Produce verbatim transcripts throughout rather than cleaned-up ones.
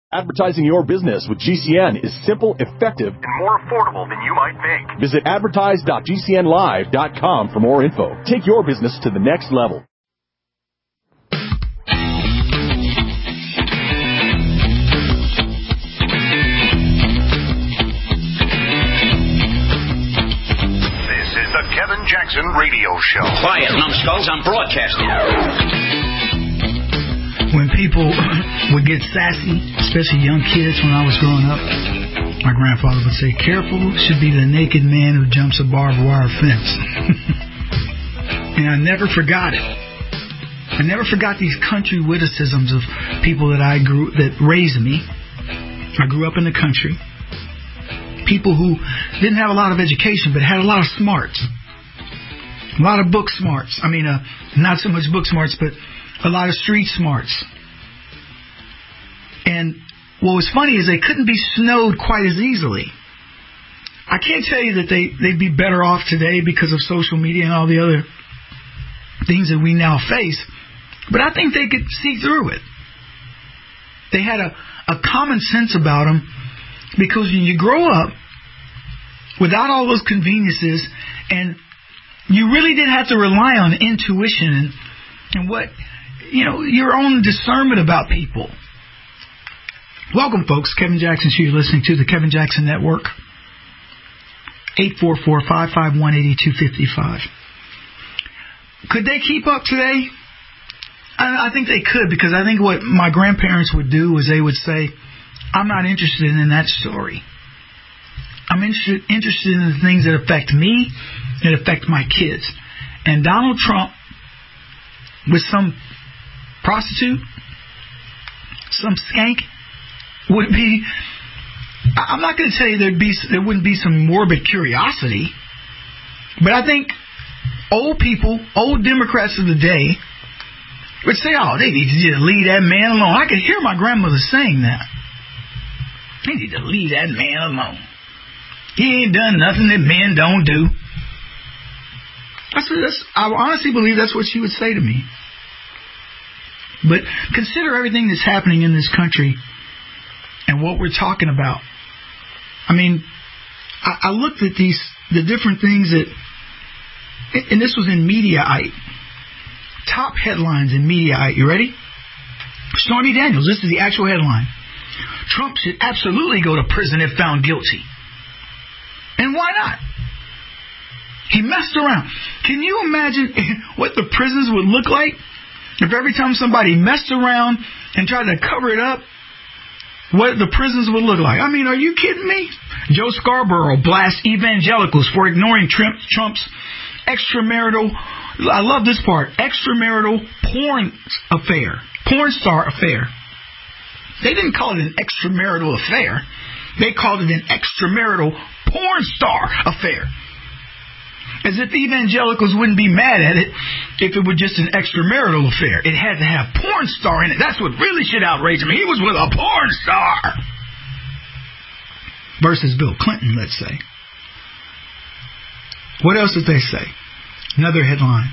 Advertising your business with G C N is simple, effective, and more affordable than you might think. Visit advertise dot g c n live dot com for more info. Take your business to the next level. This is the Kevin Jackson Radio Show. Quiet, numbskulls, I'm broadcasting. When people would get sassy, especially young kids when I was growing up, my grandfather would say, "Careful should be the naked man who jumps a barbed wire fence." And I never forgot it. I never forgot these country witticisms of people that I grew, that raised me. I grew up in the country. People who didn't have a lot of education, but had a lot of smarts. A lot of book smarts. I mean, uh, not so much book smarts, but a lot of street smarts. And what was funny is they couldn't be snowed quite as easily. I can't tell you that they, they'd be better off today because of social media and all the other things that we now face, but I think they could see through it. They had a, a common sense about them, because when you grow up without all those conveniences, and you really did have to rely on intuition and, and what, you know, your own discernment about people. Welcome, folks. Kevin Jackson Show. You're listening to the Kevin Jackson Network. eight four four, five five one, eight two five five. Could they keep up today? I, I think they could, because I think what my grandparents would do is they would say, "I'm not interested in that story. I'm interested interested in the things that affect me, that affect my kids." And Donald Trump, with some prostitute, some skank, would be, I'm not going to tell you there'd be, there wouldn't be some morbid curiosity, but I think old people, old Democrats of the day, would say, "Oh, they need to just leave that man alone." I could hear my grandmother saying that. They need to leave that man alone. He ain't done nothing that men don't do. That's what, that's, I honestly believe that's what she would say to me. But consider everything that's happening in this country and what we're talking about. I mean, I, I looked at these, the different things that, and this was in Mediaite. Top headlines in Mediaite. You ready? Stormy Daniels. This is the actual headline. "Trump should absolutely go to prison if found guilty." And why not? He messed around. Can you imagine what the prisons would look like if every time somebody messed around and tried to cover it up, what the prisons would look like? I mean, are you kidding me? Joe Scarborough blasts evangelicals for ignoring Trump's extramarital, I love this part, extramarital porn affair, porn star affair. They didn't call it an extramarital affair. They called it an extramarital porn star affair. As if evangelicals wouldn't be mad at it if it were just an extramarital affair. It had to have porn star in it. That's what really should outrage him. He was with a porn star. Versus Bill Clinton, let's say. What else did they say? Another headline.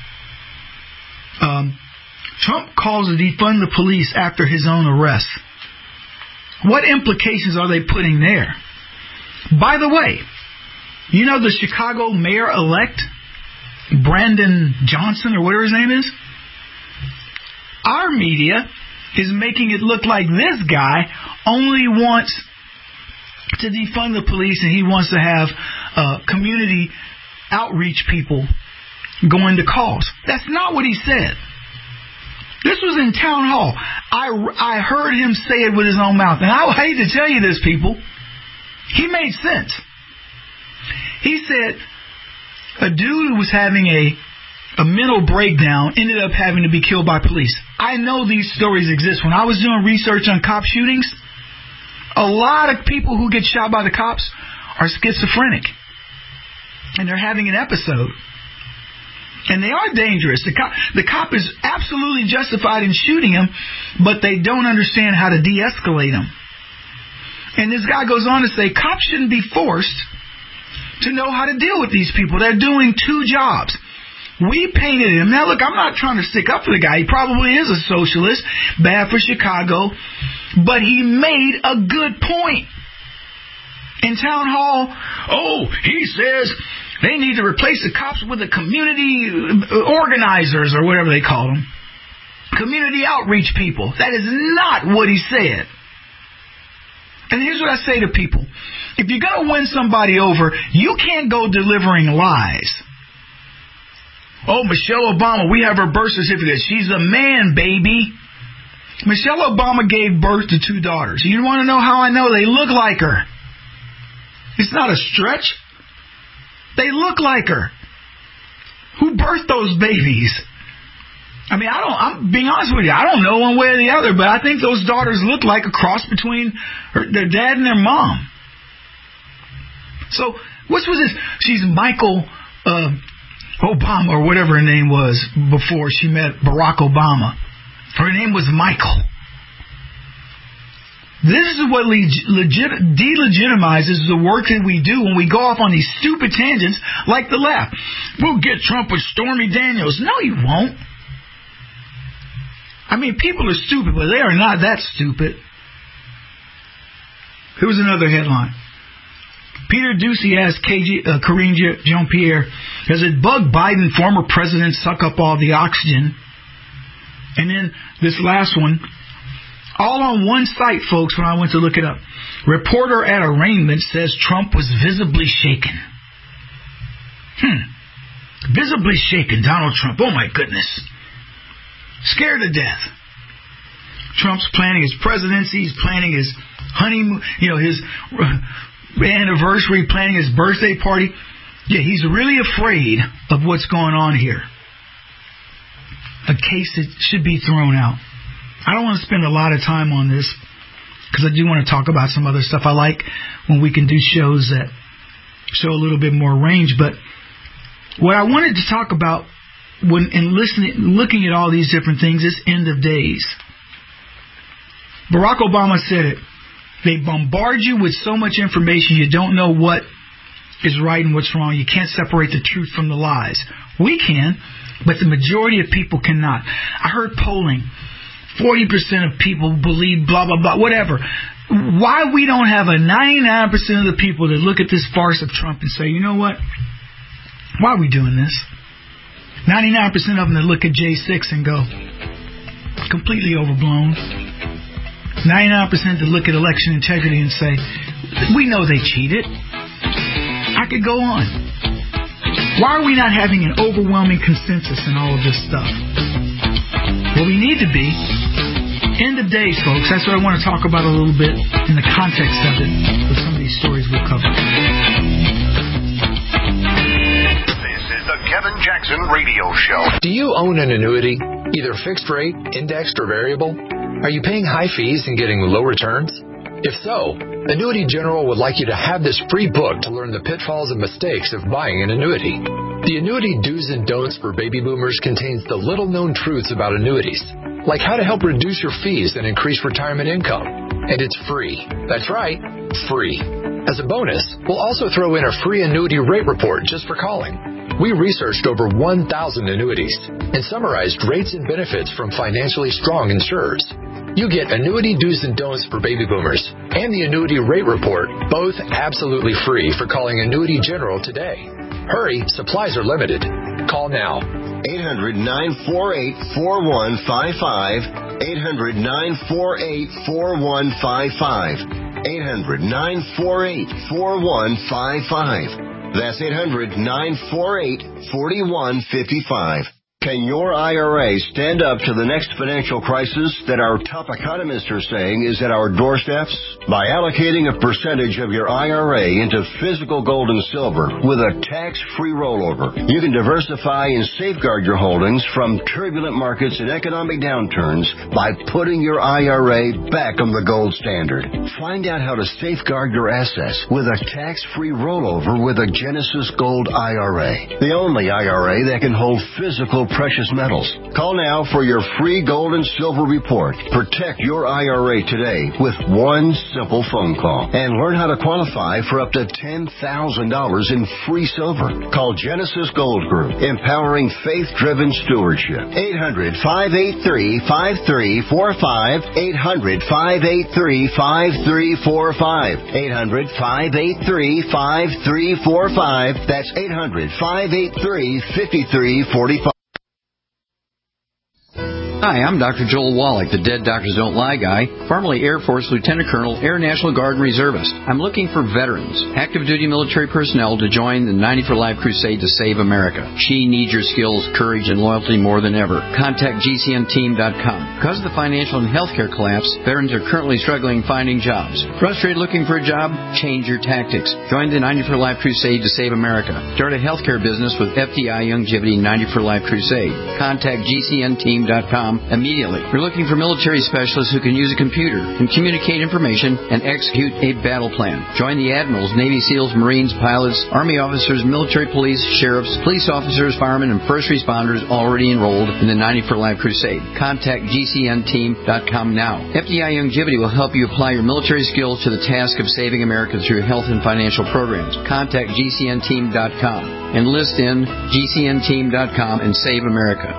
Um, Trump calls to defund the police after his own arrest. What implications are they putting there? By the way, you know the Chicago mayor-elect, Brandon Johnson, or whatever his name is? Our media is making it look like this guy only wants to defund the police and he wants to have uh, community outreach people going to calls. That's not what he said. This was in town hall. I, I heard him say it with his own mouth. And I hate to tell you this, people. He made sense. He said a dude who was having a, a mental breakdown ended up having to be killed by police. I know these stories exist. When I was doing research on cop shootings, a lot of people who get shot by the cops are schizophrenic. And they're having an episode. And they are dangerous. The cop, the cop is absolutely justified in shooting him, but they don't understand how to de-escalate him. And this guy goes on to say, cops shouldn't be forced to know how to deal with these people. They're doing two jobs. We painted him. Now, look, I'm not trying to stick up for the guy. He probably is a socialist, bad for Chicago, but he made a good point. In town hall, oh, he says they need to replace the cops with the community organizers or whatever they call them. Community outreach people. That is not what he said. And here's what I say to people. If you're going to win somebody over, you can't go delivering lies. Oh, Michelle Obama, we have her birth certificate. She's a man, baby. Michelle Obama gave birth to two daughters. You want to know how I know? They look like her. It's not a stretch. They look like her. Who birthed those babies? I mean, I don't, I'm being honest with you, I don't know one way or the other, but I think those daughters look like a cross between her, their dad and their mom. So, what was this? She's Michael uh, Obama, or whatever her name was before she met Barack Obama. Her name was Michael. This is what legit, delegitimizes the work that we do when we go off on these stupid tangents like the left. We'll get Trump with Stormy Daniels. No, you won't. I mean, people are stupid, but they are not that stupid. Here was another headline. Peter Doocy asked K G, uh, Karine Jean-Pierre, does it bug Biden, former president, suck up all the oxygen? And then this last one, all on one site, folks, when I went to look it up. Reporter at arraignment says Trump was visibly shaken. Hmm. Visibly shaken, Donald Trump. Oh, my goodness. Scared to death. Trump's planning his presidency. He's planning his honeymoon, you know, his anniversary, planning his birthday party. Yeah, he's really afraid of what's going on here. A case that should be thrown out. I don't want to spend a lot of time on this because I do want to talk about some other stuff. I like when we can do shows that show a little bit more range. But what I wanted to talk about when in listening, looking at all these different things is end of days. Barack Obama said it. They bombard you with so much information you don't know what is right and what's wrong. You can't separate the truth from the lies. We can, but the majority of people cannot. I heard polling. forty percent of people believe blah, blah, blah, whatever. Why we don't have a ninety-nine percent of the people that look at this farce of Trump and say, you know what? Why are we doing this? ninety-nine percent of them that look at J six and go, completely overblown. ninety-nine percent that look at election integrity and say, we know they cheated. I could go on. Why are we not having an overwhelming consensus in all of this stuff? Well, we need to be. End of days, folks. That's what I want to talk about a little bit in the context of it with some of these stories we'll cover. This is the Kevin Jackson Radio Show. Do you own an annuity, either fixed rate, indexed, or variable? Are you paying high fees and getting low returns? If so, Annuity General would like you to have this free book to learn the pitfalls and mistakes of buying an annuity. The Annuity Do's and Don'ts for Baby Boomers contains the little-known truths about annuities, like how to help reduce your fees and increase retirement income. And it's free. That's right, free. As a bonus, we'll also throw in a free annuity rate report just for calling. We researched over one thousand annuities and summarized rates and benefits from financially strong insurers. You get Annuity Do's and Don'ts for Baby Boomers and the Annuity Rate Report, both absolutely free for calling Annuity General today. Hurry, supplies are limited. Call now. eight hundred, nine four eight, four one five five. eight hundred, nine four eight, four one five five. eight hundred, nine four eight, four one five five. That's eight hundred, nine four eight, four one five five. Can your I R A stand up to the next financial crisis that our top economists are saying is at our doorsteps? By allocating a percentage of your I R A into physical gold and silver with a tax-free rollover, you can diversify and safeguard your holdings from turbulent markets and economic downturns by putting your I R A back on the gold standard. Find out how to safeguard your assets with a tax-free rollover with a Genesis Gold I R A, the only I R A that can hold physical precious metals. Call now for your free gold and silver report. Protect your I R A today with one simple phone call and learn how to qualify for up to ten thousand dollars in free silver. Call Genesis Gold Group, empowering faith-driven stewardship. eight hundred, five eight three, five three four five. eight hundred, five eight three, five three four five. eight hundred, five eight three, five three four five. That's eight hundred, five eight three, five three four five. Hi, I'm Doctor Joel Wallach, the Dead Doctors Don't Lie guy, formerly Air Force Lieutenant Colonel, Air National Guard and Reservist. I'm looking for veterans, active duty military personnel to join the ninety for Life crusade to save America. She needs your skills, courage, and loyalty more than ever. Contact G C N team dot com. Because of the financial and healthcare collapse, veterans are currently struggling finding jobs. Frustrated looking for a job? Change your tactics. Join the ninety for Life crusade to save America. Start a healthcare business with F D I Youngevity ninety for Life crusade. Contact G C N team dot com immediately. We're looking for military specialists who can use a computer and communicate information and execute a battle plan. Join the admirals, Navy SEALs, Marines, pilots, Army officers, military police, sheriffs, police officers, firemen, and first responders already enrolled in the ninety for Life crusade. Contact G C N team dot com now. F D I Youngevity will help you apply your military skills to the task of saving America through health and financial programs. Contact G C N team dot com. Enlist in G C N team dot com and save America.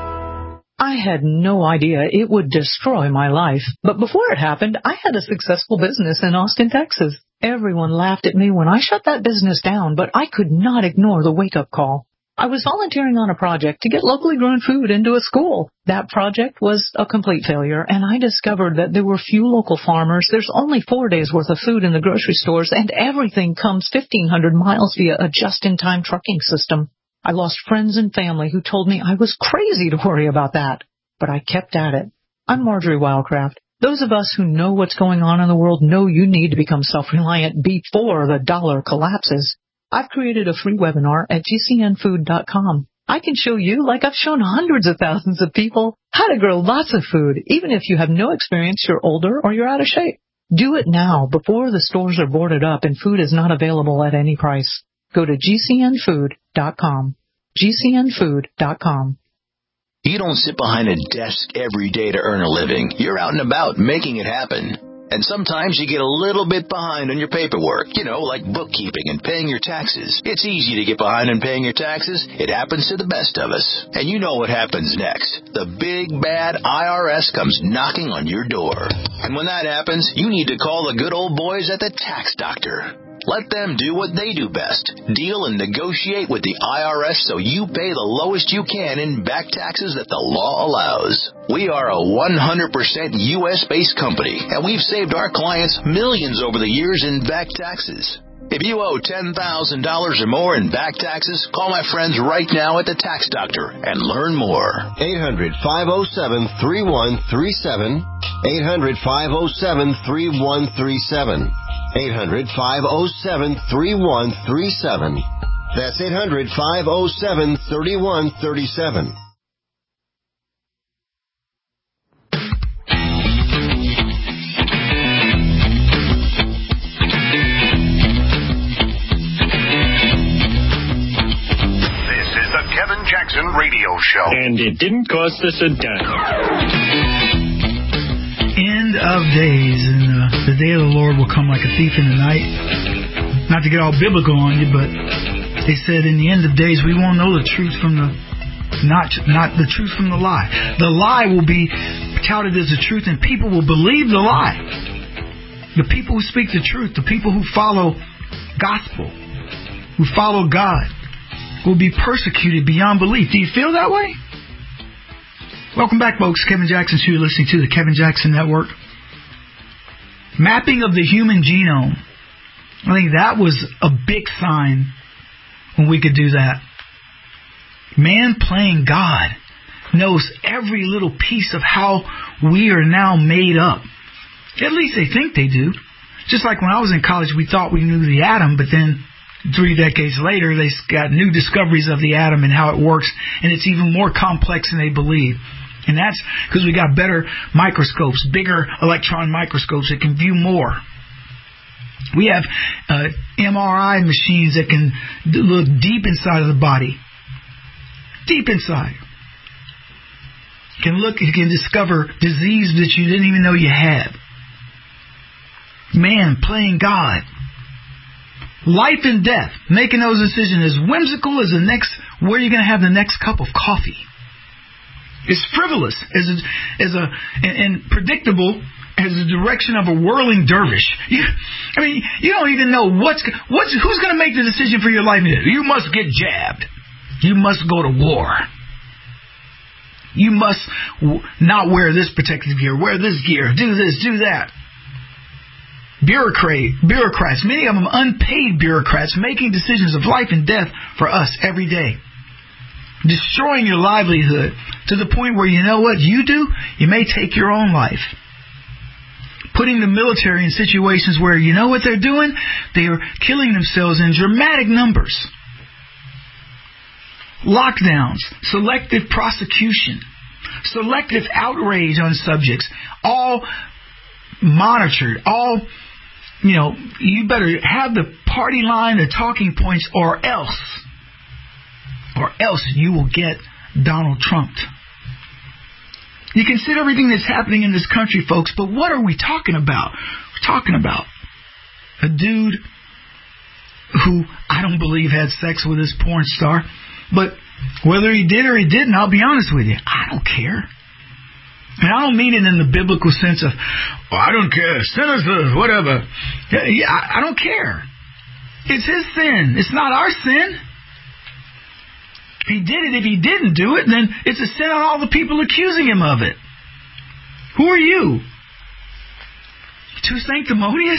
I had no idea it would destroy my life, but before it happened, I had a successful business in Austin, Texas. Everyone laughed at me when I shut that business down, but I could not ignore the wake-up call. I was volunteering on a project to get locally grown food into a school. That project was a complete failure, and I discovered that there were few local farmers. There's only four days' worth of food in the grocery stores, and everything comes fifteen hundred miles via a just-in-time trucking system. I lost friends and family who told me I was crazy to worry about that, but I kept at it. I'm Marjorie Wildcraft. Those of us who know what's going on in the world know you need to become self-reliant before the dollar collapses. I've created a free webinar at G C N food dot com. I can show you, like I've shown hundreds of thousands of people, how to grow lots of food, even if you have no experience, you're older, or you're out of shape. Do it now, before the stores are boarded up and food is not available at any price. Go to G C N food dot com. G C N food dot com. You don't sit behind a desk every day to earn a living. You're out and about making it happen. And sometimes you get a little bit behind on your paperwork, you know, like bookkeeping and paying your taxes. It's easy to get behind on paying your taxes. It happens to the best of us. And you know what happens next. The big, bad I R S comes knocking on your door. And when that happens, you need to call the good old boys at the Tax Doctor. Let them do what they do best. Deal and negotiate with the I R S so you pay the lowest you can in back taxes that the law allows. We are a one hundred percent U S-based company, and we've saved our clients millions over the years in back taxes. If you owe ten thousand dollars or more in back taxes, call my friends right now at the Tax Doctor and learn more. eight hundred, five oh seven, three one three seven. eight hundred, five oh seven, three one three seven. eight hundred, five oh seven, three one three seven. That's eight hundred, five oh seven, three one three seven. Kevin Jackson Radio Show. And it didn't cost us a dime. End of days, and uh, the day of the Lord will come like a thief in the night. Not to get all biblical on you, but they said in the end of days we won't know the truth from the not not the truth from the lie. The lie will be touted as the truth, and people will believe the lie. The people who speak the truth, the people who follow gospel, who follow God, will be persecuted beyond belief. Do you feel that way? Welcome back, folks. Kevin Jackson, who you're listening to, the Kevin Jackson Network. Mapping of the human genome. I think that was a big sign when we could do that. Man playing God knows every little piece of how we are now made up. At least they think they do. Just like when I was in college, we thought we knew the atom, but then three decades later, they got new discoveries of the atom and how it works, and it's even more complex than they believe. And that's because we got better microscopes, bigger electron microscopes that can view more. We have uh, M R I machines that can look deep inside of the body. Deep inside. can look, you can discover disease that you didn't even know you had. Man playing God. Life and death, making those decisions as whimsical as the next, where you're going to have the next cup of coffee. It's frivolous as a, as a and, and predictable as the direction of a whirling dervish. You, I mean, you don't even know what's what's who's going to make the decision for your life. You must get jabbed. You must go to war. You must w- not wear this protective gear. Wear this gear. Do this. Do that. Bureaucrat, bureaucrats, many of them unpaid bureaucrats, making decisions of life and death for us every day. Destroying your livelihood to the point where, you know what you do? You may take your own life. Putting the military in situations where, you know what they're doing? They are killing themselves in dramatic numbers. Lockdowns, selective prosecution, selective outrage on subjects, all monitored, all, you know, you better have the party line, the talking points, or else, or else you will get Donald Trump. You consider everything that's happening in this country, folks, but what are we talking about? We're talking about a dude who I don't believe had sex with his porn star, but whether he did or he didn't, I'll be honest with you, I don't care. And I don't mean it in the biblical sense of, oh, I don't care, sinners, whatever. Yeah, I don't care. It's his sin. It's not our sin. If he did it, if he didn't do it, then it's a sin on all the people accusing him of it. Who are you? Too sanctimonious?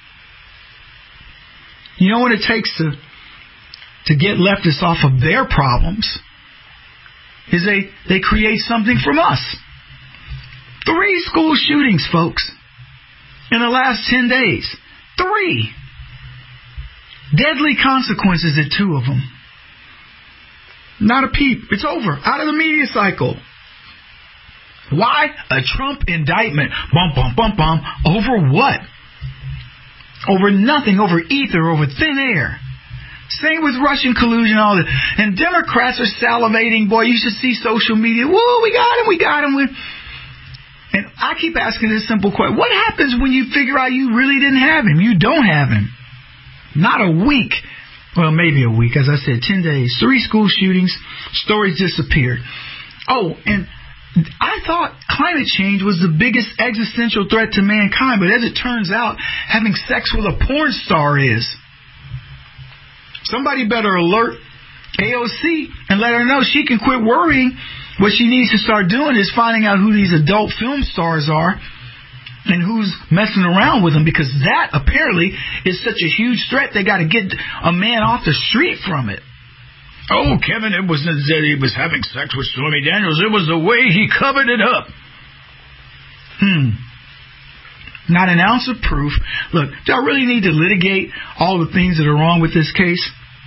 You know what it takes to to get leftists off of their problems is they, they create something from us. Three school shootings, folks, in the last ten days. Three. Deadly consequences at two of them. Not a peep. It's over. Out of the media cycle. Why? A Trump indictment. Bum, bum, bum, bum. Over what? Over nothing. Over ether. Over thin air. Same with Russian collusion, all that. And Democrats are salivating. Boy, you should see social media. Whoa, we got him. We got him. And I keep asking this simple question. What happens when you figure out you really didn't have him? You don't have him. Not a week. Well, maybe a week. As I said, ten days. Three school shootings. Stories disappeared. Oh, and I thought climate change was the biggest existential threat to mankind. But as it turns out, having sex with a porn star is. Somebody better alert A O C and let her know she can quit worrying. What she needs to start doing is finding out who these adult film stars are and who's messing around with them, because that apparently is such a huge threat they got to get a man off the street from it. Oh, Kevin, it wasn't that he was having sex with Stormy Daniels. It was the way he covered it up. Hmm. Not an ounce of proof. Look, do I really need to litigate all the things that are wrong with this case?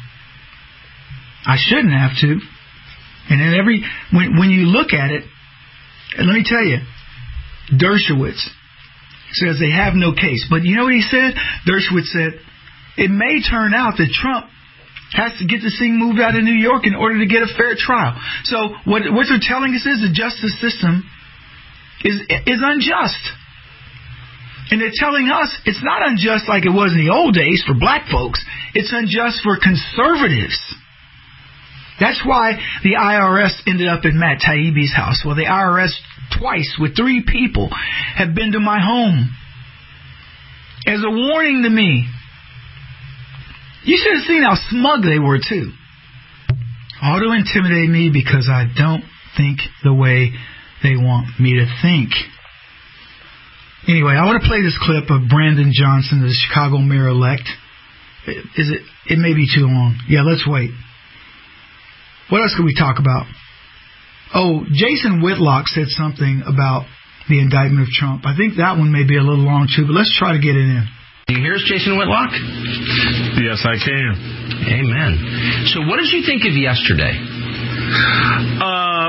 I shouldn't have to. And then every when when you look at it, and let me tell you, Dershowitz says they have no case. But you know what he said? Dershowitz said, it may turn out that Trump has to get this thing moved out of New York in order to get a fair trial. So what what they're telling us is the justice system is is unjust. And they're telling us it's not unjust like it was in the old days for black folks. It's unjust for conservatives. That's why the I R S ended up at Matt Taibbi's house. Well, the I R S twice with three people have been to my home as a warning to me. You should have seen how smug they were, too. All to intimidate me because I don't think the way they want me to think. Anyway, I want to play this clip of Brandon Johnson, the Chicago mayor-elect. Is it? It may be too long. Yeah, let's wait. What else could we talk about? Oh, Jason Whitlock said something about the indictment of Trump. I think that one may be a little long, too, but let's try to get it in. Can you hear us, Jason Whitlock? Yes, I can. Amen. So what did you think of yesterday? Uh,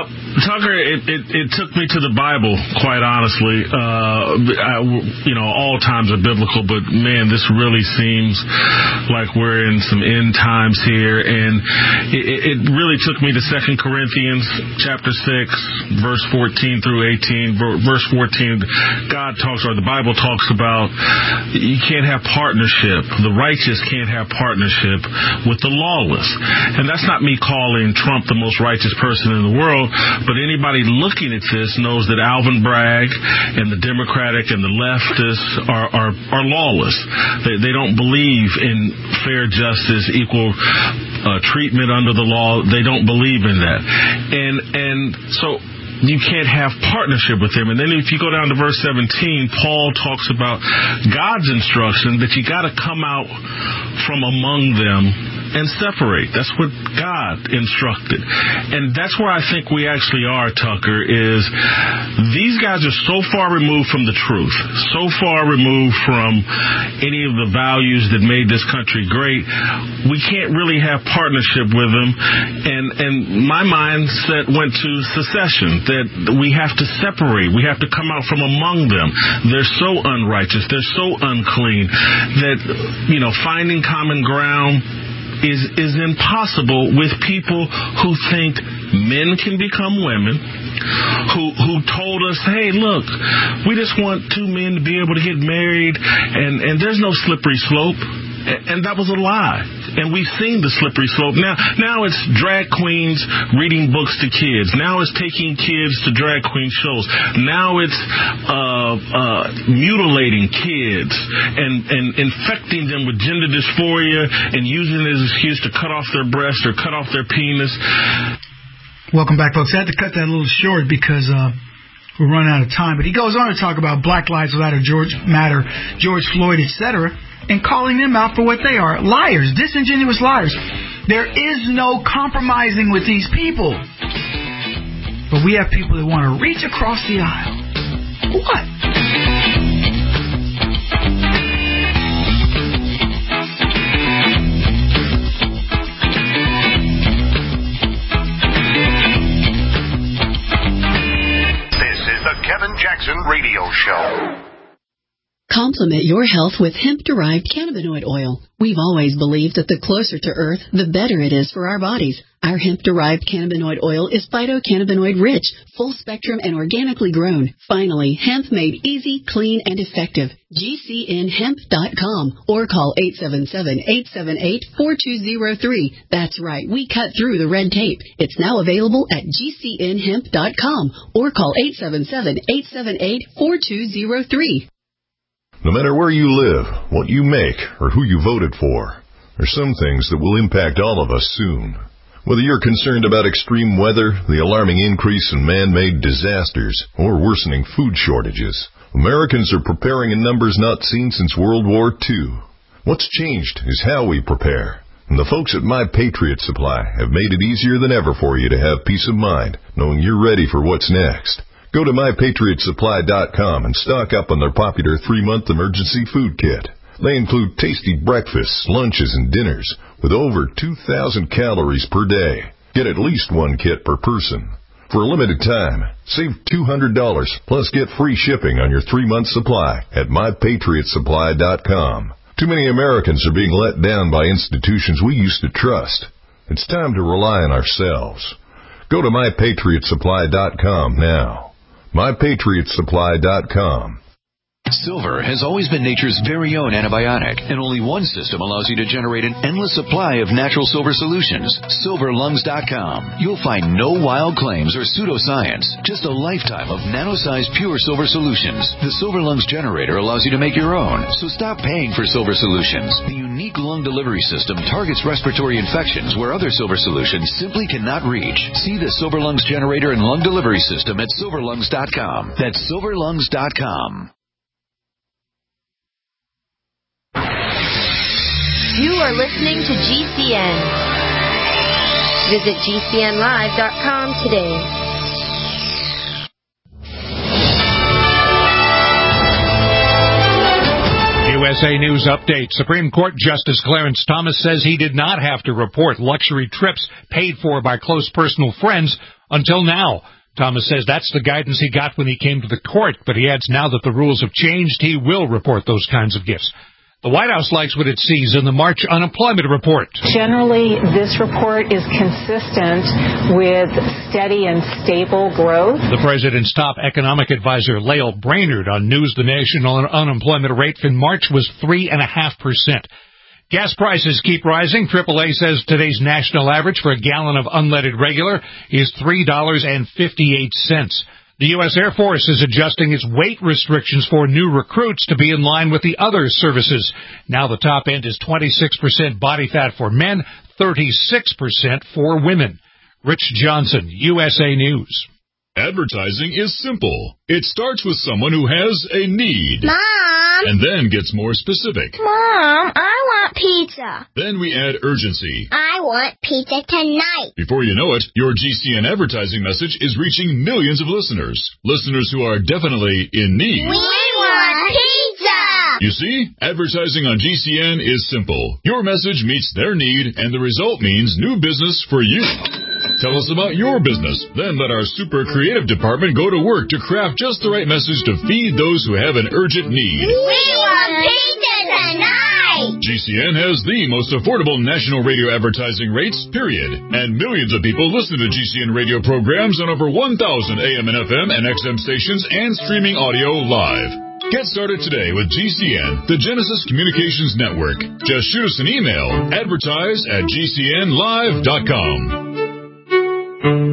Tucker, it, it, it took me to the Bible, quite honestly. Uh, I, you know, all times are biblical, but, man, this really seems like we're in some end times here. And it, it really took me to Second Corinthians chapter six, verse fourteen through eighteen. Verse fourteen, God talks, or the Bible talks about you can't have partnership. The righteous can't have partnership with the lawless. And that's not me calling Trump the most righteous person in the world, but anybody looking at this knows that Alvin Bragg and the Democratic and the leftists are are, are lawless. They, they don't believe in fair justice, equal uh, treatment under the law. They don't believe in that. And and so you can't have partnership with them. And then if you go down to verse seventeen, Paul talks about God's instruction that you got to come out from among them and separate. That's what God instructed. And that's where I think we actually are, Tucker, is these guys are so far removed from the truth, so far removed from any of the values that made this country great, we can't really have partnership with them. And, and my mindset went to secession, that we have to separate. We have to come out from among them. They're so unrighteous. They're so unclean that, you know, finding common ground is is impossible with people who think men can become women, who who told us, hey, look, we just want two men to be able to get married, and, and there's no slippery slope. And that was a lie. And we've seen the slippery slope. Now now it's drag queens reading books to kids. Now it's taking kids to drag queen shows. Now it's uh, uh, mutilating kids and, and infecting them with gender dysphoria and using it as an excuse to cut off their breast or cut off their penis. Welcome back, folks. I had to cut that a little short because uh, we're running out of time. But he goes on to talk about Black Lives Matter, George Matter, George Floyd, et cetera, and calling them out for what they are. Liars, disingenuous liars. There is no compromising with these people. But we have people that want to reach across the aisle. What? This is the Kevin Jackson Radio Show. Complement your health with hemp-derived cannabinoid oil. We've always believed that the closer to Earth, the better it is for our bodies. Our hemp-derived cannabinoid oil is phytocannabinoid-rich, full-spectrum, and organically grown. Finally, hemp made easy, clean, and effective. G C N hemp dot com or call eight seven seven, eight seven eight, four two zero three. That's right, we cut through the red tape. It's now available at G C N hemp dot com or call eight seven seven, eight seven eight, four two zero three. No matter where you live, what you make, or who you voted for, there's some things that will impact all of us soon. Whether you're concerned about extreme weather, the alarming increase in man-made disasters, or worsening food shortages, Americans are preparing in numbers not seen since World War Two. What's changed is how we prepare. And the folks at My Patriot Supply have made it easier than ever for you to have peace of mind, knowing you're ready for what's next. Go to my patriot supply dot com and stock up on their popular three-month emergency food kit. They include tasty breakfasts, lunches, and dinners with over two thousand calories per day. Get at least one kit per person. For a limited time, save two hundred dollars plus get free shipping on your three-month supply at my patriot supply dot com. Too many Americans are being let down by institutions we used to trust. It's time to rely on ourselves. Go to my patriot supply dot com now. my patriot supply dot com. Silver has always been nature's very own antibiotic, and only one system allows you to generate an endless supply of natural silver solutions. silver lungs dot com. You'll find no wild claims or pseudoscience, just a lifetime of nano-sized pure silver solutions. The Silver Lungs generator allows you to make your own, so stop paying for silver solutions. The unique lung delivery system targets respiratory infections where other silver solutions simply cannot reach. See the Silver Lungs generator and lung delivery system at silver lungs dot com. That's silver lungs dot com. You are listening to G C N. Visit G C N live dot com today. U S A News Update. Supreme Court Justice Clarence Thomas says he did not have to report luxury trips paid for by close personal friends until now. Thomas says that's the guidance he got when he came to the court, but he adds now that the rules have changed, he will report those kinds of gifts. The White House likes what it sees in the March unemployment report. Generally, this report is consistent with steady and stable growth. The president's top economic advisor, Lael Brainerd, on News the national unemployment rate in March was three point five percent. Gas prices keep rising. triple A says today's national average for a gallon of unleaded regular is three dollars and fifty-eight cents. The U S Air Force is adjusting its weight restrictions for new recruits to be in line with the other services. Now the top end is twenty-six percent body fat for men, thirty-six percent for women. Rich Johnson, U S A News. Advertising is simple. It starts with someone who has a need. Mom! And then gets more specific. Mom, I want pizza. Then we add urgency. I want pizza tonight. Before you know it, your G C N advertising message is reaching millions of listeners. Listeners who are definitely in need. We want pizza! You see, advertising on G C N is simple. Your message meets their need, and the result means new business for you. Tell us about your business. Then let our super creative department go to work to craft just the right message to feed those who have an urgent need. We want pizza tonight! G C N has the most affordable national radio advertising rates, period. And millions of people listen to G C N radio programs on over one thousand A M and F M and X M stations and streaming audio live. Get started today with G C N, the Genesis Communications Network. Just shoot us an email, advertise at G C N live dot com. This is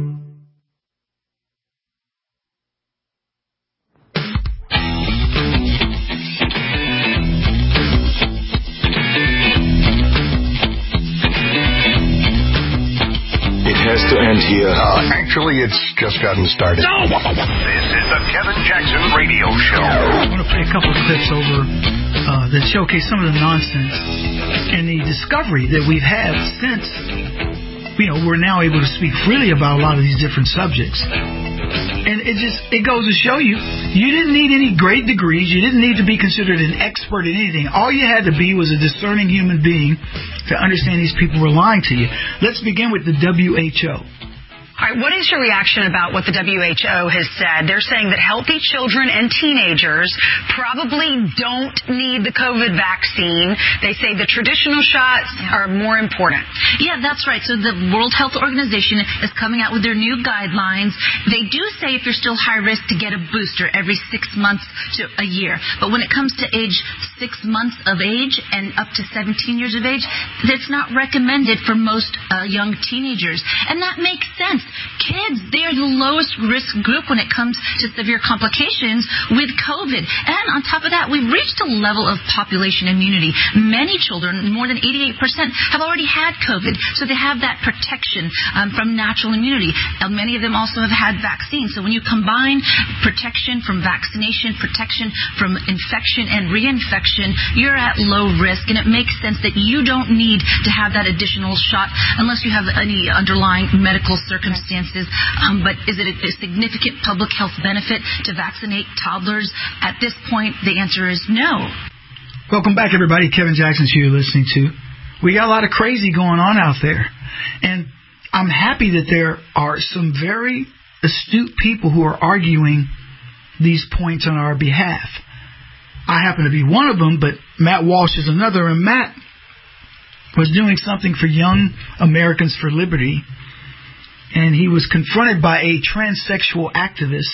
to end here. Uh, actually, it's just gotten started. No! This is the Kevin Jackson Radio Show. I want to play a couple of clips over uh, that showcase some of the nonsense and the discovery that we've had since, you know, we're now able to speak freely about a lot of these different subjects. And it just, it goes to show you, you didn't need any great degrees. You didn't need to be considered an expert in anything. All you had to be was a discerning human being to understand these people were lying to you. Let's begin with the W H O. All right, what is your reaction about what the W H O has said? They're saying that healthy children and teenagers probably don't need the COVID vaccine. They say the traditional shots are more important. Yeah, that's right. So the World Health Organization is coming out with their new guidelines. They do say if you're still high risk to get a booster every six months to a year. But when it comes to age six months of age and up to seventeen years of age, that's not recommended for most uh, young teenagers. And that makes sense. Kids, they are the lowest risk group when it comes to severe complications with COVID. And on top of that, we've reached a level of population immunity. Many children, more than eighty-eight percent, have already had COVID. So they have that protection um, from natural immunity. And many of them also have had vaccines. So when you combine protection from vaccination, protection from infection and reinfection, you're at low risk. And it makes sense that you don't need to have that additional shot unless you have any underlying medical circumstances. Um, but is it a, a significant public health benefit to vaccinate toddlers? At this point, the answer is no. Welcome back, everybody. Kevin Jackson's here listening to. We got a lot of crazy going on out there. And I'm happy that there are some very astute people who are arguing these points on our behalf. I happen to be one of them, but Matt Walsh is another. And Matt was doing something for Young Americans for Liberty. And he was confronted by a transsexual activist.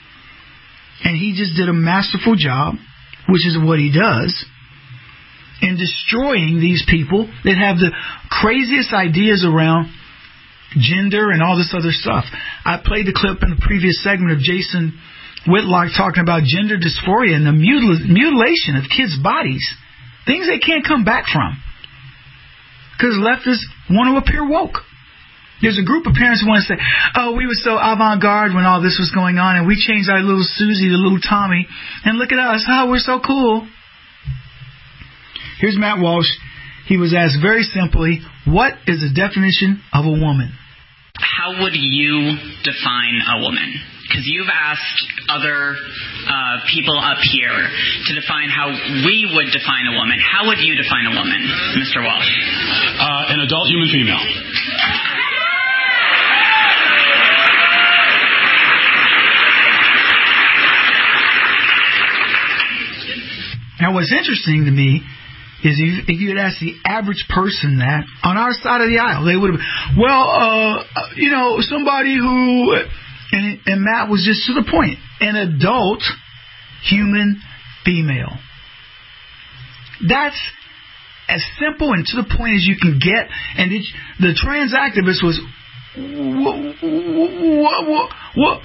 And he just did a masterful job, which is what he does, in destroying these people that have the craziest ideas around gender and all this other stuff. I played the clip in the previous segment of Jason Whitlock talking about gender dysphoria and the mutil- mutilation of kids' bodies. Things they can't come back from. Because leftists want to appear woke. There's a group of parents who want to say, oh, we were so avant-garde when all this was going on, and we changed our little Susie to little Tommy, and look at us, oh, we're so cool. Here's Matt Walsh. He was asked very simply, what is the definition of a woman? How would you define a woman? Because you've asked other uh, people up here to define how we would define a woman. How would you define a woman, Mister Walsh? Uh, an adult human female. Now, what's interesting to me is if, if you had asked the average person that on our side of the aisle, they would have been, well, uh, you know, somebody who, and, and Matt was just to the point, an adult human female. That's as simple and to the point as you can get. And it, the trans activist was, what, what, what?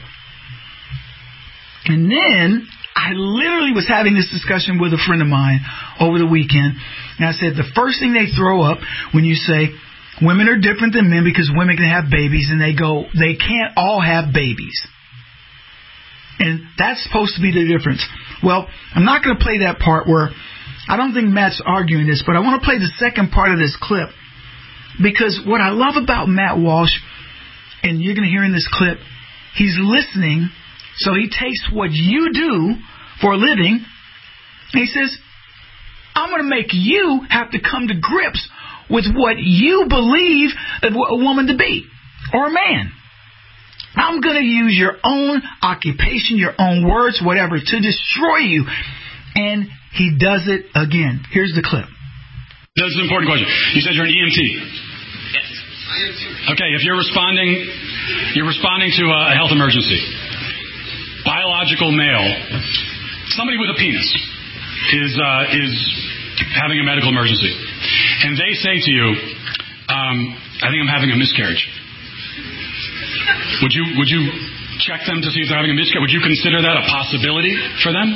And then I literally was having this discussion with a friend of mine over the weekend, and I said the first thing they throw up when you say women are different than men because women can have babies, and they go, they can't all have babies. And that's supposed to be the difference. Well, I'm not going to play that part where I don't think Matt's arguing this, but I want to play the second part of this clip, because what I love about Matt Walsh, and you're going to hear in this clip, he's listening. So he takes what you do for a living, and he says, I'm going to make you have to come to grips with what you believe a woman to be, or a man. I'm going to use your own occupation, your own words, whatever, to destroy you. And he does it again. Here's the clip. This is an important question. You said you're an E M T. Yes. Okay, if you're responding, you're responding to a health emergency. Biological male, somebody with a penis, is uh, is having a medical emergency, and they say to you, um, "I think I'm having a miscarriage." Would you would you check them to see if they're having a miscarriage? Would you consider that a possibility for them?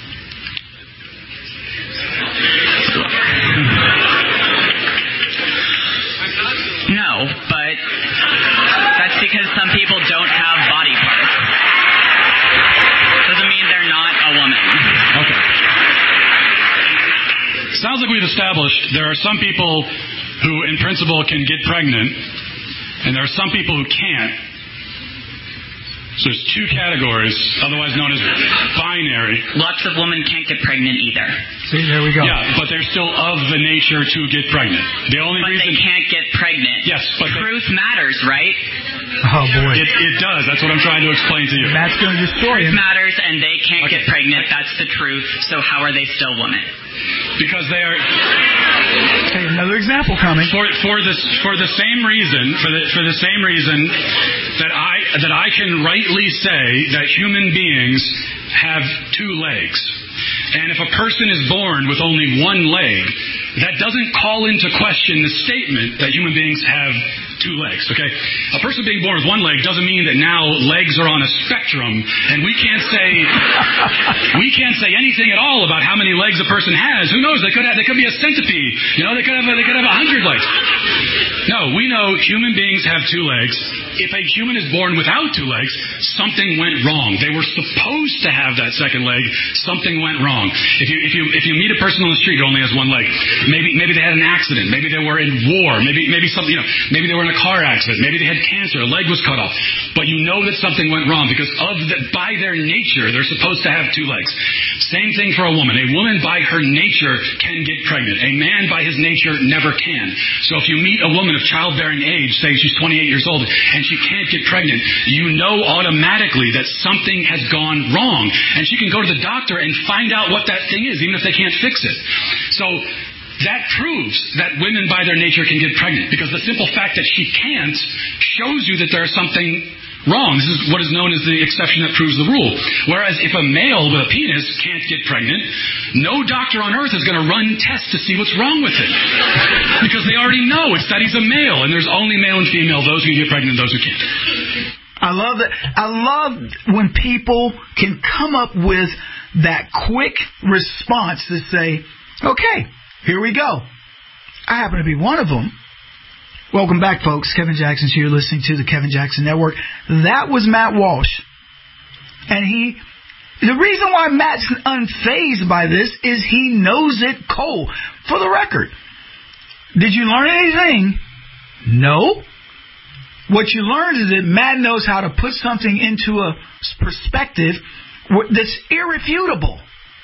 No, but that's because some people don't have body parts. Doesn't mean they're not a woman. Okay. Sounds like we've established there are some people who, in principle, can get pregnant, and there are some people who can't. So there's two categories, otherwise known as binary. Lots of women can't get pregnant either. See, there we go. Yeah, but they're still of the nature to get pregnant. The only but reason they can't get pregnant. Yes, but truth they... matters, right? Oh boy, it, it does. That's what I'm trying to explain to you. That's going to destroy him. Truth matters, and they can't okay. get pregnant. That's the truth. So how are they still women? Because they are. Okay, another example coming. For for this for the same reason for the for the same reason that I that I can rightly say that human beings have two legs. And if a person is born with only one leg, that doesn't call into question the statement that human beings have two legs, okay? A person being born with one leg doesn't mean that now legs are on a spectrum, and we can't say we can't say anything at all about how many legs a person has. Who knows? They could have, they could be a centipede. You know, they could have a, they could have a hundred legs. No, we know human beings have two legs. If a human is born without two legs, something went wrong. They were supposed to have that second leg. Something went wrong. If you if you if you meet a person on the street who only has one leg, maybe maybe they had an accident. Maybe they were in war. Maybe maybe something you know. Maybe they were in a car accident. Maybe they had cancer. A leg was cut off. But you know that something went wrong because of the, by their nature they're supposed to have two legs. Same thing for a woman. A woman by her nature can get pregnant. A man by his nature never can. So if you meet a woman of childbearing age, say she's twenty-eight years old, and she can't get pregnant, you know automatically that something has gone wrong. And she can go to the doctor and find out what that thing is, even if they can't fix it. So that proves that women by their nature can get pregnant, because the simple fact that she can't shows you that there's something wrong. This is what is known as the exception that proves the rule. Whereas if a male with a penis can't get pregnant, no doctor on earth is going to run tests to see what's wrong with it. Because they already know it's that he's a male, and there's only male and female, those who can get pregnant and those who can't. I love that. I love when people can come up with that quick response to say, okay, here we go. I happen to be one of them. Welcome back, folks. Kevin Jackson's here, listening to the Kevin Jackson Network. That was Matt Walsh. And he, the reason why Matt's unfazed by this is he knows it cold. For the record, did you learn anything? No. What you learned is that Matt knows how to put something into a perspective that's irrefutable.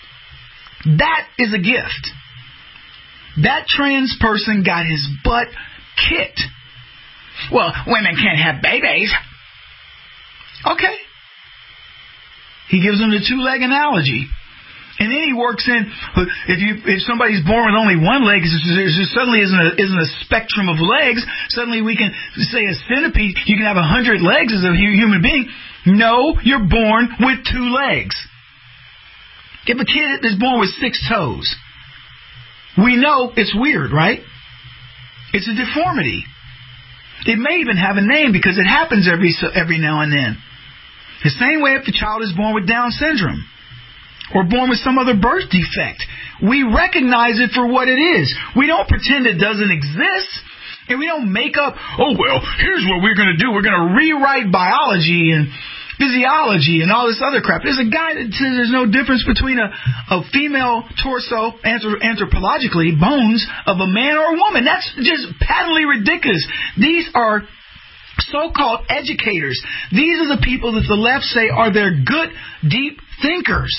That is a gift. That trans person got his butt kicked. Well, women can't have babies. Okay. He gives them the two-leg analogy. And then he works in, if you if somebody's born with only one leg, there suddenly isn't a, isn't a spectrum of legs. Suddenly we can say a centipede, you can have a hundred legs as a human being. No, you're born with two legs. If a kid is born with six toes, we know it's weird, right? It's a deformity. It may even have a name because it happens every every now and then. The same way if the child is born with Down syndrome or born with some other birth defect, we recognize it for what it is. We don't pretend it doesn't exist, and we don't make up, oh, well, here's what we're going to do. We're going to rewrite biology and physiology and all this other crap. There's a guy that says there's no difference between a, a female torso, anthropologically, bones of a man or a woman. That's just patently ridiculous. These are so-called educators. These are the people that the left say are their good, deep thinkers.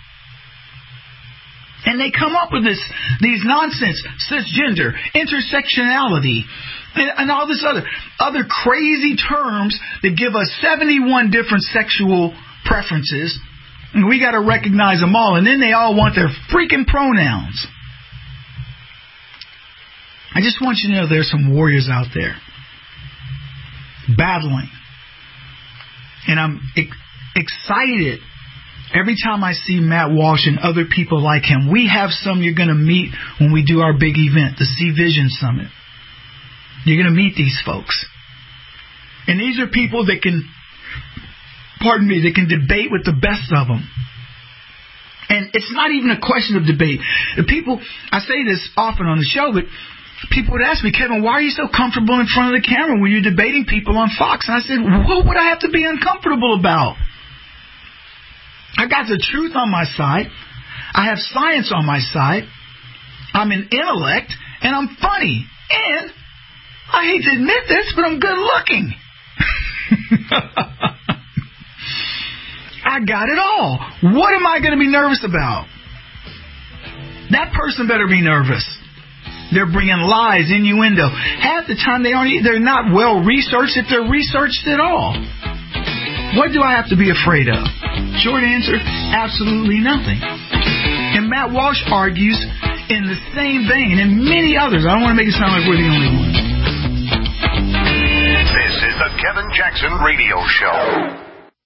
And they come up with this, these nonsense, cisgender, intersectionality, and, and all this other, other crazy terms that give us seventy-one different sexual preferences. And we got to recognize them all. And then they all want their freaking pronouns. I just want you to know there's some warriors out there battling. And I'm ex- excited every time I see Matt Walsh and other people like him. We have some you're going to meet when we do our big event, the See Vision Summit. You're going to meet these folks. And these are people that can, pardon me, that can debate with the best of them. And it's not even a question of debate. The people, I say this often on the show, but people would ask me, Kevin, why are you so comfortable in front of the camera when you're debating people on Fox? And I said, what would I have to be uncomfortable about? I got the truth on my side. I have science on my side. I'm an intellect, and I'm funny. And I hate to admit this, but I'm good looking. I got it all. What am I going to be nervous about? That person better be nervous. They're bringing lies, innuendo. Half the time they aren't. They're not well researched, if they're researched at all. What do I have to be afraid of? Short answer, absolutely nothing. And Matt Walsh argues in the same vein, and many others. I don't want to make it sound like we're the only ones. This is the Kevin Jackson Radio Show.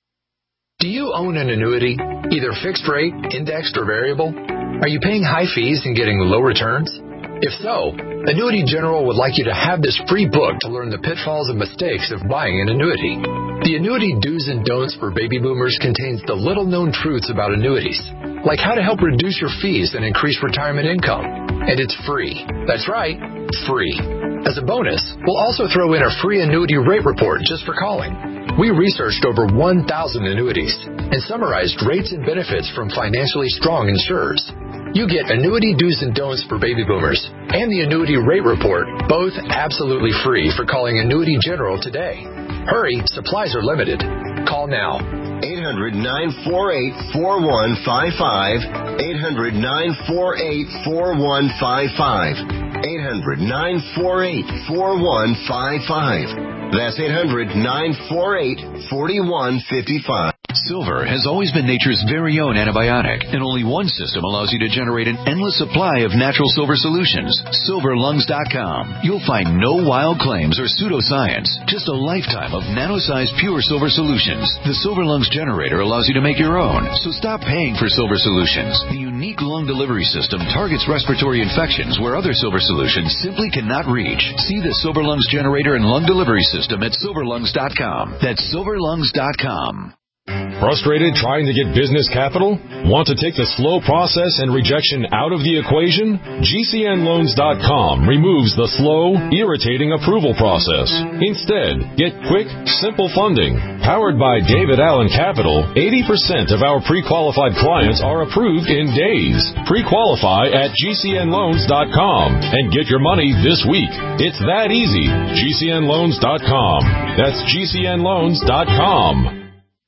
Do you own an annuity, either fixed rate, indexed, or variable? Are you paying high fees and getting low returns? If so, Annuity General would like you to have this free book to learn the pitfalls and mistakes of buying an annuity. The Annuity Do's and Don'ts for Baby Boomers contains the little-known truths about annuities, like how to help reduce your fees and increase retirement income. And it's free. That's right, free. As a bonus, we'll also throw in a free annuity rate report just for calling. We researched over one thousand annuities and summarized rates and benefits from financially strong insurers. You get Annuity Do's and Don'ts for Baby Boomers and the Annuity Rate Report, both absolutely free for calling Annuity General today. Hurry, supplies are limited. Call now. eight hundred, nine four eight, four one five five. eight hundred, nine four eight, four one five five. eight hundred, nine four eight, four one five five. That's eight hundred, nine four eight, four one five five. Silver has always been nature's very own antibiotic, and only one system allows you to generate an endless supply of natural silver solutions. silver lungs dot com. You'll find no wild claims or pseudoscience, just a lifetime of nano-sized pure silver solutions. The Silver Lungs generator allows you to make your own, so stop paying for silver solutions. The unique lung delivery system targets respiratory infections where other silver solutions simply cannot reach. See the Silver Lungs generator and lung delivery system at silver lungs dot com. That's silver lungs dot com. Frustrated trying to get business capital? Want to take the slow process and rejection out of the equation? G C N loans dot com removes the slow, irritating approval process. Instead, get quick, simple funding. Powered by David Allen Capital, eighty percent of our pre-qualified clients are approved in days. Pre-qualify at G C N loans dot com and get your money this week. It's that easy. G C N loans dot com. That's G C N loans dot com.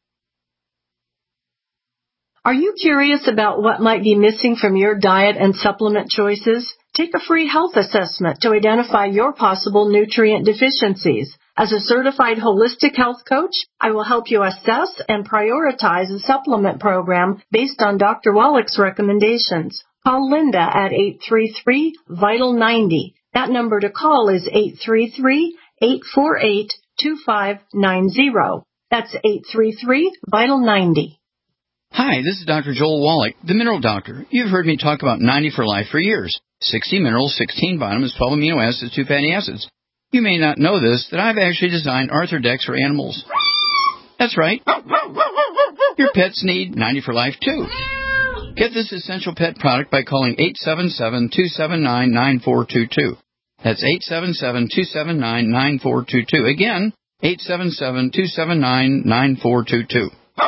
Are you curious about what might be missing from your diet and supplement choices? Take a free health assessment to identify your possible nutrient deficiencies. As a certified holistic health coach, I will help you assess and prioritize a supplement program based on Doctor Wallach's recommendations. Call Linda at eight three three, VITAL ninety. That number to call is eight three three, eight four eight, two five nine zero. That's eight three three, VITAL ninety. Hi, this is Doctor Joel Wallach, the Mineral Doctor. You've heard me talk about ninety for Life for years. sixty minerals, sixteen vitamins, twelve amino acids, two fatty acids. You may not know this, that I've actually designed Arthrodex for animals. That's right. Your pets need ninety for Life, too. Get this essential pet product by calling eight seven seven, two seven nine, nine four two two. That's eight seven seven, two seven nine, nine four two two. Again, eight seven seven, two seven nine, nine four two two.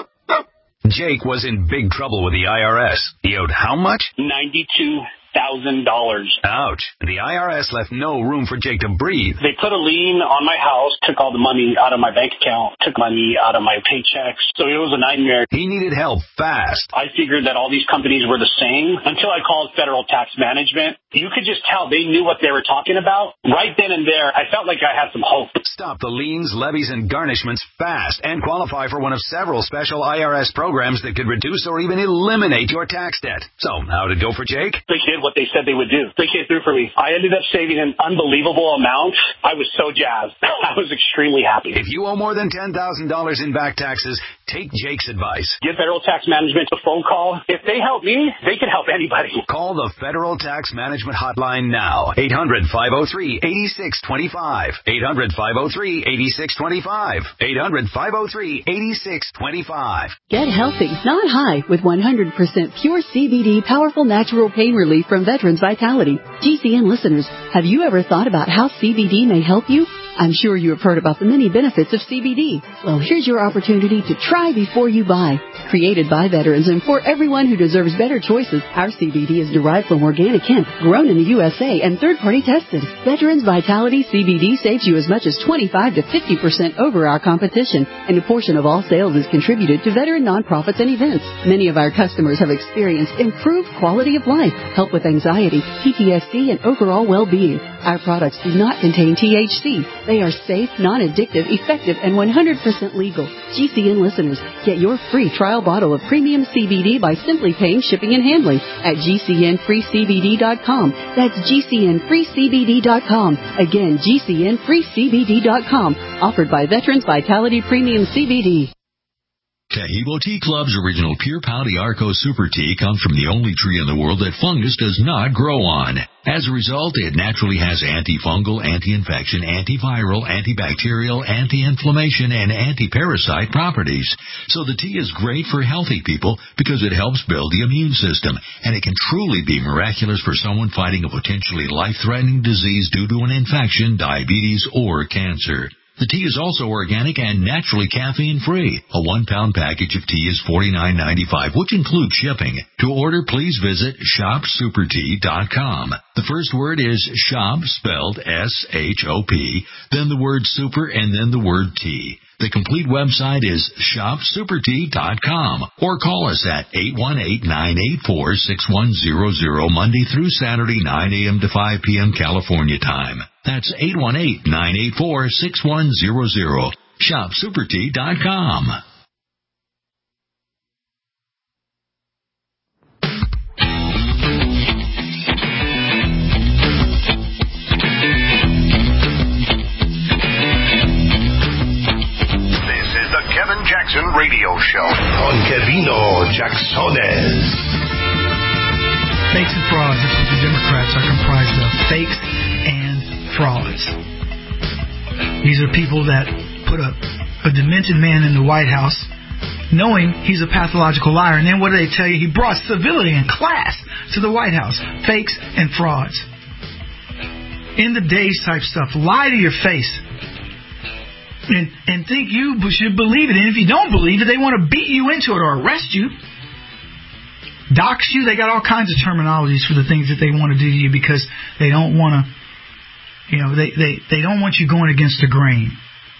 Jake was in big trouble with the I R S. He owed how much? ninety-two thousand dollars. Ouch. The I R S left no room for Jake to breathe. They put a lien on my house, took all the money out of my bank account, took money out of my paychecks. So it was a nightmare. He needed help fast. I figured that all these companies were the same until I called Federal Tax Management. You could just tell they knew what they were talking about. Right then and there, I felt like I had some hope. Stop the liens, levies, and garnishments fast and qualify for one of several special I R S programs that could reduce or even eliminate your tax debt. So, how'd it go for Jake? They did what they said they would do. They came through for me. I ended up saving an unbelievable amount. I was so jazzed. I was extremely happy. If you owe more than ten thousand dollars in back taxes, take Jake's advice. Give Federal Tax Management a phone call. If they help me, they can help anybody. Call the Federal Tax Management Hotline now. eight hundred, five oh three, eight six two five. eight hundred, five oh three, eight six two five. eight hundred, five oh three, eight six two five. Get healthy, not high, with one hundred percent pure C B D powerful natural pain relief from Veterans Vitality. G C N listeners, have you ever thought about how C B D may help you? I'm sure you have heard about the many benefits of C B D. Well, here's your opportunity to try before you buy. Created by veterans and for everyone who deserves better choices, our C B D is derived from organic hemp, grown in the U S A, and third-party tested. Veterans Vitality C B D saves you as much as twenty-five to fifty percent over our competition, and a portion of all sales is contributed to veteran nonprofits and events. Many of our customers have experienced improved quality of life, help with anxiety, P T S D, and overall well-being. Our products do not contain T H C. They are safe, non-addictive, effective, and one hundred percent legal. G C N listeners, get your free trial bottle of premium C B D by simply paying shipping and handling at G C N free C B D dot com. That's G C N free C B D dot com. Again, G C N free C B D dot com. Offered by Veterans Vitality Premium C B D. Tahibo Tea Club's original Pure Pau d'Arco Super Tea comes from the only tree in the world that fungus does not grow on. As a result, it naturally has antifungal, anti-infection, antiviral, antibacterial, anti-inflammation, and anti-parasite properties. So the tea is great for healthy people because it helps build the immune system, and it can truly be miraculous for someone fighting a potentially life-threatening disease due to an infection, diabetes, or cancer. The tea is also organic and naturally caffeine-free. A one-pound package of tea is forty-nine ninety-five, which includes shipping. To order, please visit shop super tea dot com. The first word is shop, spelled S H O P, then the word super, and then the word tea. The complete website is shop super tea dot com, or call us at eight one eight, nine eight four, six one zero zero Monday through Saturday, nine a.m. to five p.m. California time. That's eight one eight, nine eight four, six one zero zero. shop super tea dot com. Kevin Jackson Radio Show. Con Kevino Jacksones. Fakes and frauds. That's what the Democrats are comprised of. Fakes and frauds. These are people that put a, a demented man in the White House knowing he's a pathological liar. And then what do they tell you? He brought civility and class to the White House. Fakes and frauds. In the days type stuff. Lie to your face. And, and think you should believe it. And if you don't believe it, they want to beat you into it or arrest you. Dox you. They got all kinds of terminologies for the things that they want to do to you because they don't want to, you know, they, they, they don't want you going against the grain.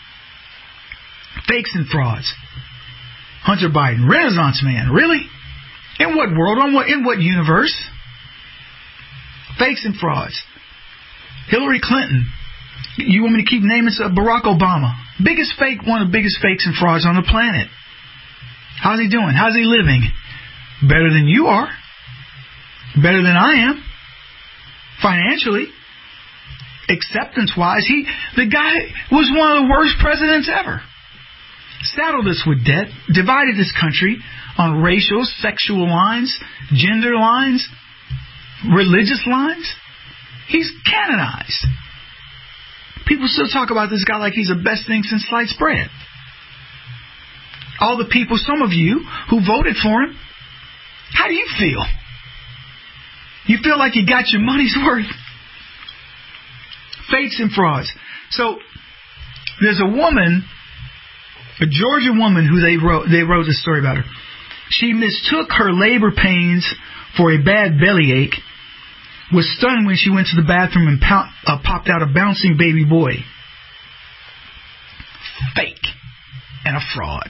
Fakes and frauds. Hunter Biden, Renaissance man. Really? In what world? In what, in what universe? Fakes and frauds. Hillary Clinton. You want me to keep naming some? Barack Obama. Biggest fake, one of the biggest fakes and frauds on the planet. How's he doing? How's he living? Better than you are. Better than I am. Financially. Acceptance-wise. He, the guy was one of the worst presidents ever. Saddled us with debt. Divided this country on racial, sexual lines, gender lines, religious lines. He's canonized. People still talk about this guy like he's the best thing since sliced bread. All the people, some of you, who voted for him, how do you feel? You feel like you got your money's worth? Fakes and frauds. So, there's a woman, a Georgia woman who they wrote, they wrote this story about her. She mistook her labor pains for a bad bellyache, was stunned when she went to the bathroom and pop, uh, popped out a bouncing baby boy. Fake and a fraud.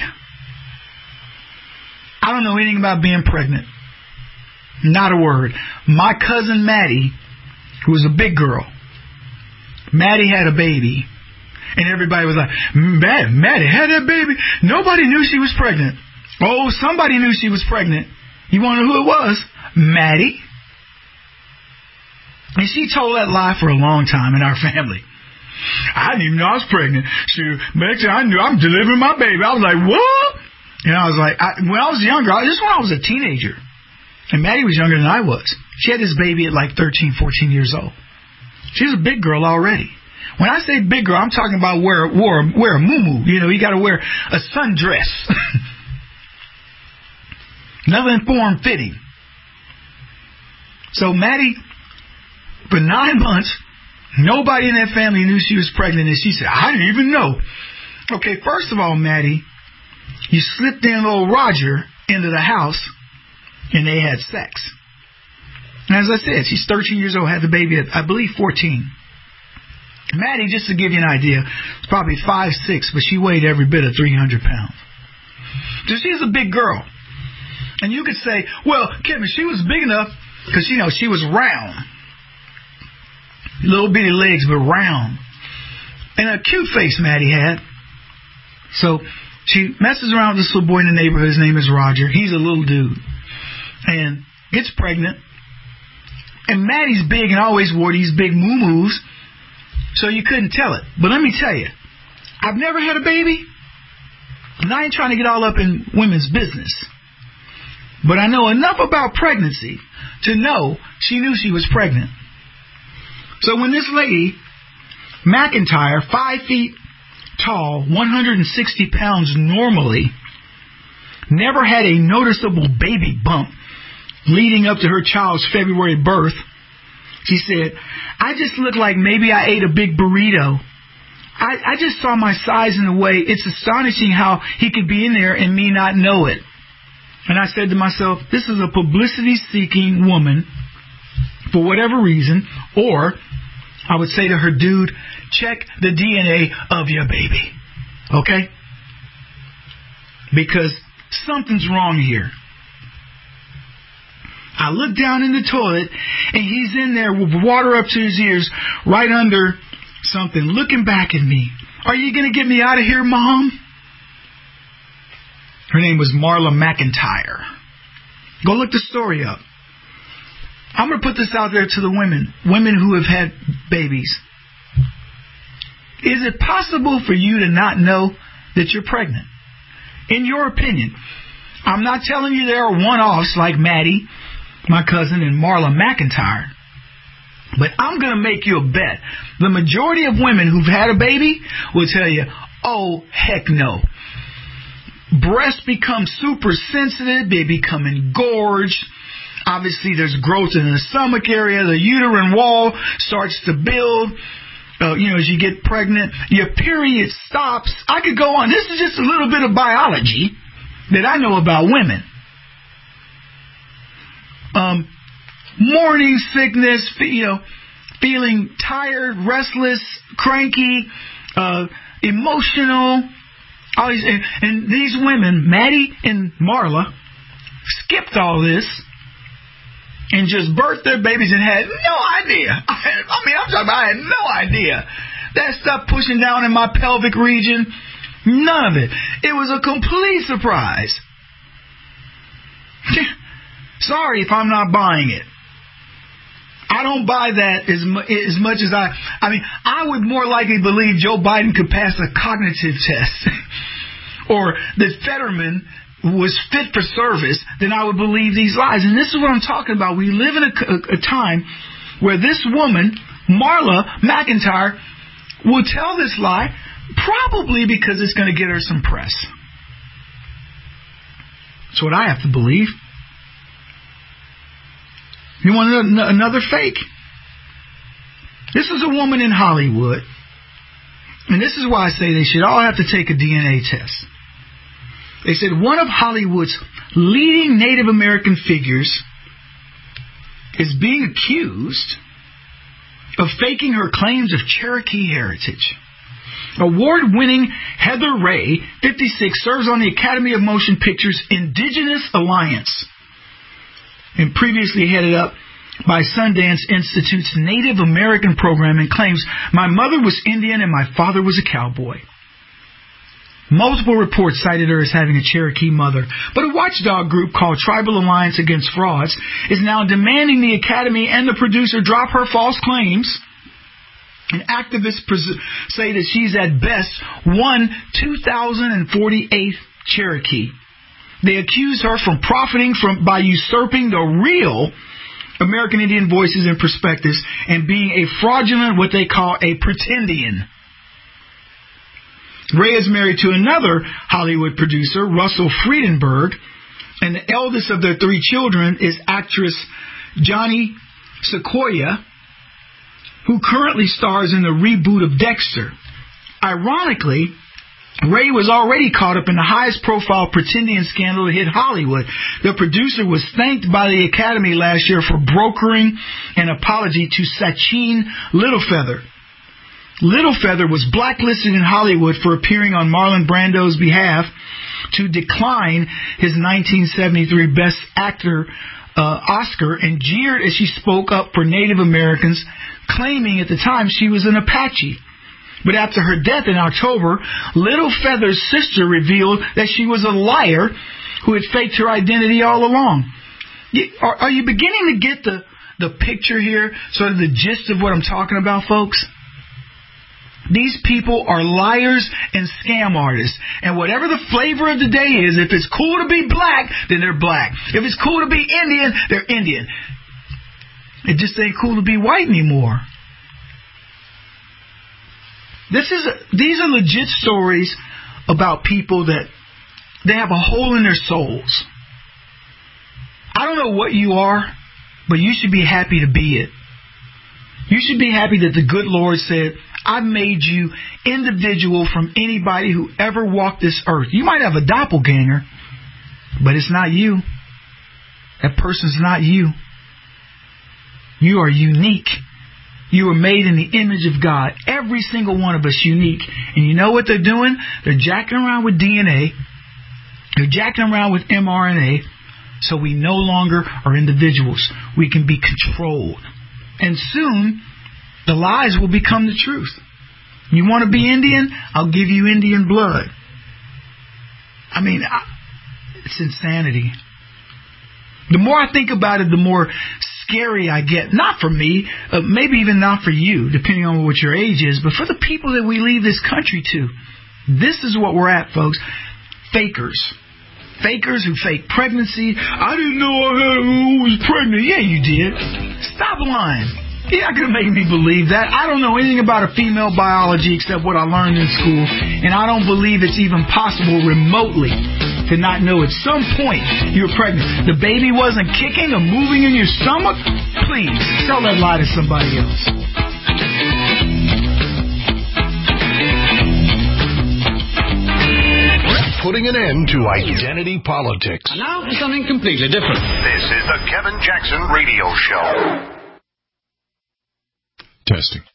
I don't know anything about being pregnant. Not a word. My cousin Maddie, who was a big girl, Maddie had a baby. And everybody was like, Maddie, Maddie had that baby. Nobody knew she was pregnant. Oh, somebody knew she was pregnant. You want to know who it was? Maddie. And she told that lie for a long time in our family. I didn't even know I was pregnant. She, next thing I knew, I'm delivering my baby. I was like, what? And I was like, I, when I was younger, this is when I was a teenager. And Maddie was younger than I was. She had this baby at like thirteen, fourteen years old. She was a big girl already. When I say big girl, I'm talking about wear, wear, wear a muumuu. You know, you got to wear a sundress. Nothing form-fitting. So Maddie, for nine months, nobody in that family knew she was pregnant. And she said, I didn't even know. Okay, first of all, Maddie, you slipped in little Roger into the house, and they had sex. And as I said, she's thirteen years old, had the baby at, I believe, fourteen. Maddie, just to give you an idea, was probably five six, but she weighed every bit of three hundred pounds. So she's a big girl. And you could say, well, Kevin, she was big enough because, you know, she was round. Little bitty legs, but round. And a cute face Maddie had. So she messes around with this little boy in the neighborhood. His name is Roger. He's a little dude. And gets pregnant. And Maddie's big and always wore these big muumuus, so you couldn't tell it. But let me tell you, I've never had a baby, and I ain't trying to get all up in women's business. But I know enough about pregnancy to know she knew she was pregnant. So when this lady, McIntyre, five feet tall, one hundred sixty pounds normally, never had a noticeable baby bump leading up to her child's February birth, she said, I just look like maybe I ate a big burrito. I, I just saw my size in the way. It's astonishing how he could be in there and me not know it. And I said to myself, this is a publicity-seeking woman for whatever reason. Or I would say to her, dude, check the D N A of your baby. Okay? Because something's wrong here. I look down in the toilet, and he's in there with water up to his ears, right under something, looking back at me. Are you going to get me out of here, Mom? Her name was Marla McIntyre. Go look the story up. I'm going to put this out there to the women, women who have had babies. Is it possible for you to not know that you're pregnant? In your opinion, I'm not telling you there are one-offs like Maddie, my cousin, and Marla McIntyre. But I'm going to make you a bet. The majority of women who've had a baby will tell you, oh, heck no. Breasts become super sensitive. They become engorged. Obviously, there's growth in the stomach area. The uterine wall starts to build. Uh, you know, as you get pregnant, your period stops. I could go on. This is just a little bit of biology that I know about women. Um, morning sickness, you know, feeling tired, restless, cranky, uh, emotional. All these, and, and these women, Maddie and Marla, skipped all this and just birthed their babies and had no idea. I, had, I mean, I'm talking about I had no idea that stuff pushing down in my pelvic region. None of it. It was a complete surprise. Sorry if I'm not buying it. I don't buy that as, mu- as much as I... I mean, I would more likely believe Joe Biden could pass a cognitive test or that Fetterman was fit for service than I would believe these lies. And this is what I'm talking about. We live in a, a, a time where this woman, Marla McIntyre, will tell this lie probably because it's going to get her some press. That's what I have to believe. You want another fake? This is a woman in Hollywood, and this is why I say they should all have to take a D N A test. They said one of Hollywood's leading Native American figures is being accused of faking her claims of Cherokee heritage. Award-winning Heather Ray, fifty-six, serves on the Academy of Motion Pictures Indigenous Alliance and previously headed up by Sundance Institute's Native American program, and claims, my mother was Indian and my father was a cowboy. Multiple reports cited her as having a Cherokee mother, but a watchdog group called Tribal Alliance Against Frauds is now demanding the Academy and the producer drop her false claims. And activists pres- say that she's at best one two thousand forty-eighth Cherokee. They accuse her from profiting from by usurping the real American Indian voices and perspectives and being a fraudulent, what they call a pretendian. Ray is married to another Hollywood producer, Russell Friedenberg, and the eldest of their three children is actress Johnny Sequoia, who currently stars in the reboot of Dexter. Ironically, Ray was already caught up in the highest profile pretendian scandal that hit Hollywood. The producer was thanked by the Academy last year for brokering an apology to Sachin Littlefeather. Littlefeather was blacklisted in Hollywood for appearing on Marlon Brando's behalf to decline his nineteen seventy-three Best Actor uh, Oscar and jeered as she spoke up for Native Americans, claiming at the time she was an Apache. But after her death in October, Littlefeather's sister revealed that she was a liar who had faked her identity all along. Are, are you beginning to get the, the picture here, sort of the gist of what I'm talking about, folks? These people are liars and scam artists. And whatever the flavor of the day is, if it's cool to be black, then they're black. If it's cool to be Indian, they're Indian. It just ain't cool to be white anymore. This is a, these are legit stories about people that they have a hole in their souls. I don't know what you are, but you should be happy to be it. You should be happy that the good Lord said, I've made you individual from anybody who ever walked this earth. You might have a doppelganger, but it's not you. That person's not you. You are unique. You were made in the image of God. Every single one of us unique. And you know what they're doing? They're jacking around with D N A. They're jacking around with M R N A. So we no longer are individuals. We can be controlled. And soon, the lies will become the truth. You want to be Indian? I'll give you Indian blood. I mean, it's insanity. The more I think about it, the more scary I get. Not for me, uh, maybe even not for you, depending on what your age is, but for the people that we leave this country to. This is what we're at, folks. Fakers. Fakers who fake pregnancy. I didn't know I had, I was pregnant. Yeah, you did. Stop lying. You're not going to make me believe that. I don't know anything about a female biology except what I learned in school, and I don't believe it's even possible remotely to not know at some point you were pregnant. The baby wasn't kicking or moving in your stomach? Please, tell that lie to somebody else. Putting an end to identity politics. Now for something completely different. This is the Kevin Jackson Radio Show. Testing.